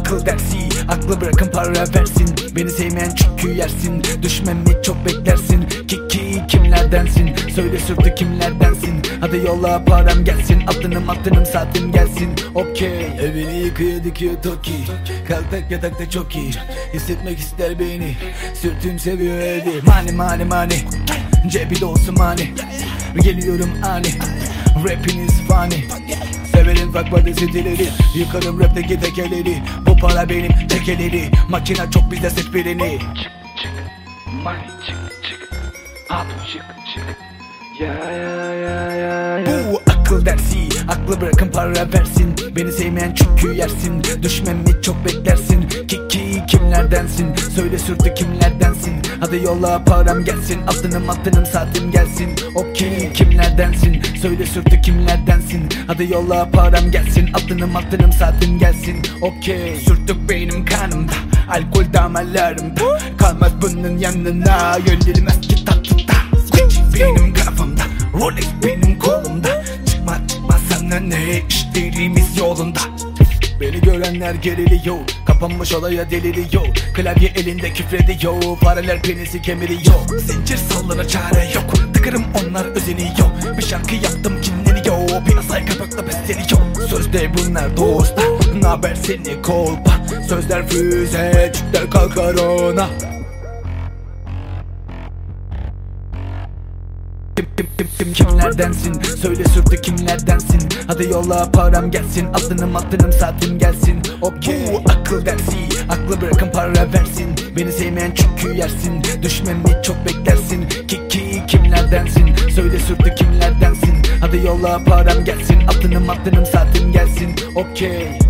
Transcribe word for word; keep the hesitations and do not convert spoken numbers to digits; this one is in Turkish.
akıl dersi, aklı bırakın para versin. Beni sevmeyen çünkü yersin, düşmemi çok beklersin. Kiki kimlerdensin, söyle sürtü kimlerdensin. Hadi yolla param gelsin, altınım altınım saatim gelsin. Okey, evini yıkıyor dikiyor toki. Kaltak yatakta çok iyi, hissetmek ister beni. Sürtüm seviyor evi, mani mani mani. Cebi dolsun mani, geliyorum ani. Rapiniz fani, severim bak badesileri. Yıkarım rapteki tekeleri. Bu para benim tekeleri. Makina çok bizde set birini. Çık çık, money çık çık, up çık çık. Ya ya ya ya ya. Bu akıl dersi, aklı bırakın para versin. Beni sevmeyen çünkü yersin, düşmemi çok beklersin. Kiki kimlerdensin, söyle sürtü kimlerdensin. Hadi yolla param gelsin, altınım altınım saatim gelsin. Okey kimlerdensin, söyle sürtü kimlerdensin. Hadi yolla param gelsin, altınım altınım saatim gelsin. Okey, sürtük benim kanımda, alkol damarlarımda. Kalmaz bunun yanına, yönelmez ki tatlıda. Benim kafamda, Rolex benim kolumda. Çıkma çıkma sana ne, işlerimiz yolunda. Beni görenler geriliyor, kapanmış olaya deliriyor. Klavye elinde küfrediyor, paralel penisi kemiriyor. Zincir sallanır çare yok, tıkırım onlar özeniyor. Bir şarkı yaptım kinleniyor, piyasayı kapakla besleniyor. Sözde bunlar dosta, naber seni kolpa. Sözler füze, çükler kalkar ona. Kim, kim, kim, kimlerdensin, söyle sürtü kimlerdensin. Hadi yolla param gelsin, altınım altınım saatim gelsin. Okey, bu akıl dersi, aklı bırakın para versin. Beni sevmeyen çünkü yersin, düşmemi çok beklersin. Kiki kimlerdensin, söyle sürtü kimlerdensin. Hadi yolla param gelsin, altınım altınım saatim gelsin. Okey.